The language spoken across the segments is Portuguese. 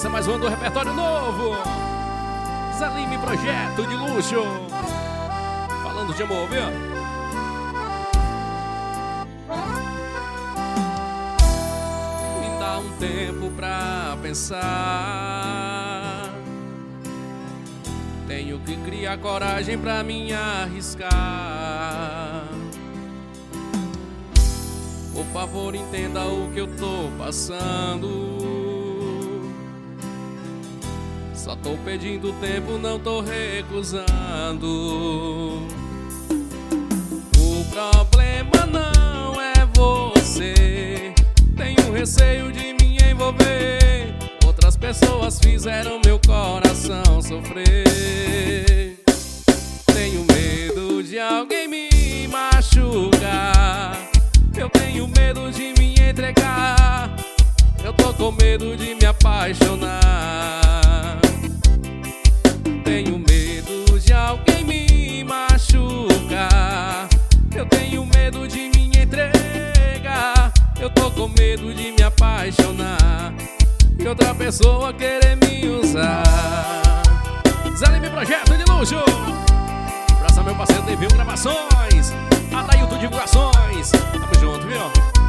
Essa é mais uma do repertório novo. Zalim Projeto de Luxo. Falando de amor, viu? Me dá um tempo pra pensar. Tenho que criar coragem pra me arriscar. Por favor, entenda o que eu tô passando. Só tô pedindo tempo, não tô recusando. O problema não é você. Tenho receio de me envolver. Outras pessoas fizeram meu coração sofrer. Tenho medo de alguém me machucar. Eu tenho medo de me entregar. Eu tô com medo de me apaixonar. Tenho medo de alguém me machucar. Eu tenho medo de me entregar. Eu tô com medo de me apaixonar e outra pessoa querer me usar. Zalim Projeto de Luxo. Abraça meu parceiro TV Gravações, Adailton Divulgações. Tamo junto, viu?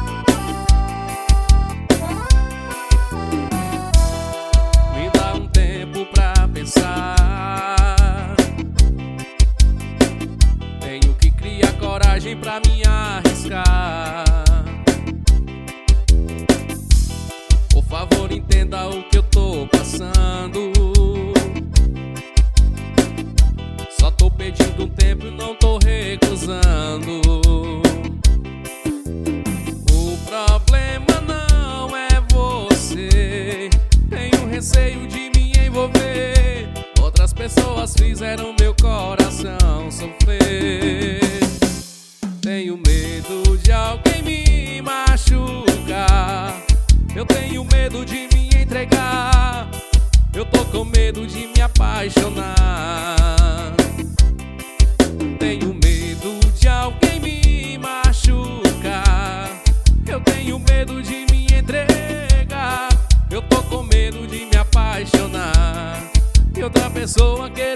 Me dá um tempo pra pensar. Tenho que criar coragem pra me arriscar. Por favor, entenda o que eu tô passando. Só tô pedindo um tempo e não tô recusando. O problema não é você. Tenho receio de me envolver. Outras pessoas fizeram meu coração sofrer. Tenho medo de alguém me machucar. Eu tenho medo de me entregar. Eu tô com medo de me apaixonar. Tenho medo de alguém me machucar. Eu tenho medo de me entregar. Eu tô com medo de me apaixonar e outra pessoa querer